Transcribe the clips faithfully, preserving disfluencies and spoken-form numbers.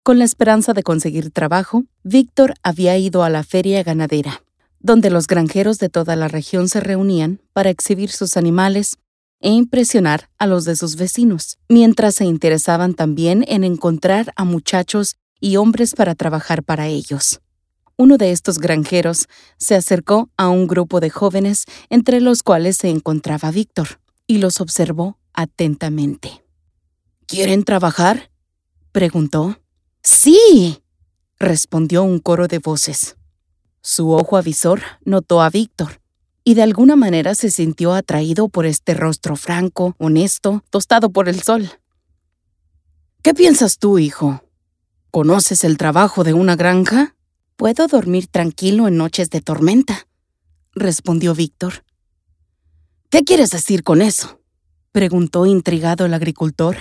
Con la esperanza de conseguir trabajo, Víctor había ido a la feria ganadera, donde los granjeros de toda la región se reunían para exhibir sus animales e impresionar a los de sus vecinos, mientras se interesaban también en encontrar a muchachos y hombres para trabajar para ellos. Uno de estos granjeros se acercó a un grupo de jóvenes entre los cuales se encontraba Víctor y los observó atentamente. ¿Quieren trabajar?, preguntó. ¡Sí!, respondió un coro de voces. Su ojo avisor notó a Víctor y de alguna manera se sintió atraído por este rostro franco, honesto, tostado por el sol. ¿Qué piensas tú, hijo? ¿Conoces el trabajo de una granja? Puedo dormir tranquilo en noches de tormenta, respondió Víctor. ¿Qué quieres decir con eso?, preguntó intrigado el agricultor.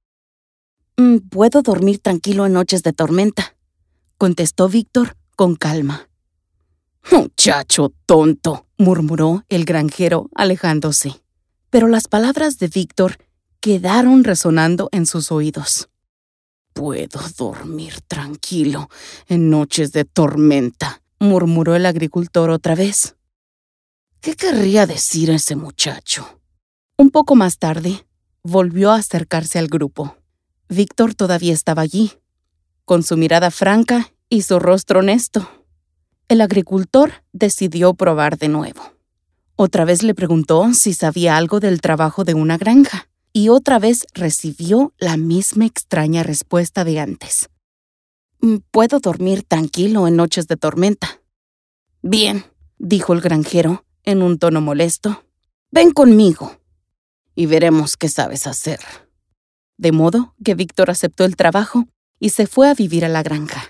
Mm, puedo dormir tranquilo en noches de tormenta, contestó Víctor con calma. Muchacho tonto, murmuró el granjero alejándose. Pero las palabras de Víctor quedaron resonando en sus oídos. Puedo dormir tranquilo en noches de tormenta, murmuró el agricultor otra vez. ¿Qué querría decir ese muchacho? Un poco más tarde, volvió a acercarse al grupo. Víctor todavía estaba allí, con su mirada franca y su rostro honesto. El agricultor decidió probar de nuevo. Otra vez le preguntó si sabía algo del trabajo de una granja, y otra vez recibió la misma extraña respuesta de antes. Puedo dormir tranquilo en noches de tormenta. Bien, dijo el granjero en un tono molesto. Ven conmigo y veremos qué sabes hacer. De modo que Víctor aceptó el trabajo y se fue a vivir a la granja.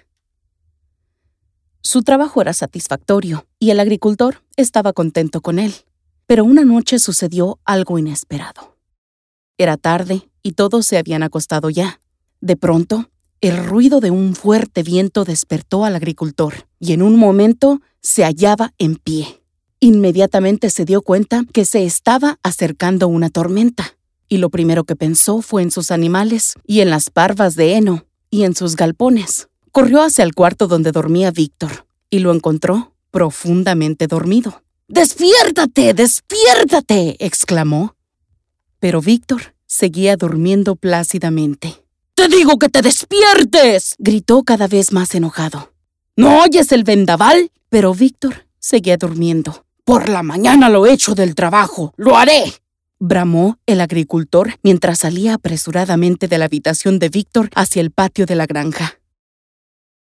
Su trabajo era satisfactorio y el agricultor estaba contento con él. Pero una noche sucedió algo inesperado. Era tarde y todos se habían acostado ya. De pronto, el ruido de un fuerte viento despertó al agricultor y en un momento se hallaba en pie. Inmediatamente se dio cuenta que se estaba acercando una tormenta y lo primero que pensó fue en sus animales y en las parvas de heno y en sus galpones. Corrió hacia el cuarto donde dormía Víctor y lo encontró profundamente dormido. ¡Despiértate! ¡Despiértate!, exclamó. Pero Víctor seguía durmiendo plácidamente. ¡Te digo que te despiertes!, gritó cada vez más enojado. ¿No oyes el vendaval? Pero Víctor seguía durmiendo. Por la mañana lo echo del trabajo. ¡Lo haré!, bramó el agricultor mientras salía apresuradamente de la habitación de Víctor hacia el patio de la granja.